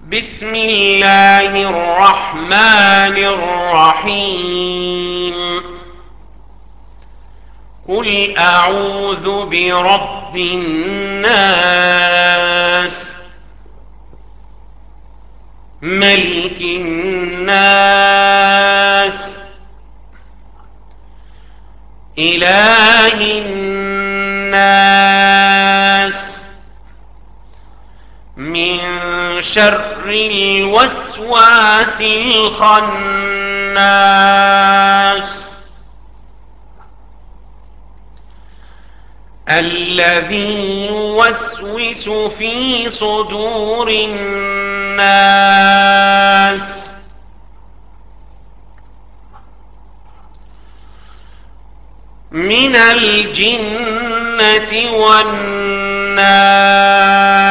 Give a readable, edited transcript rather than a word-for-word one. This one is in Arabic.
بسم الله الرحمن الرحيم. قل أعوذ برب الناس، ملك الناس، إله الناس، من شر الوسواس الخناس، الذي يوسوس في صدور الناس من الجنة والناس.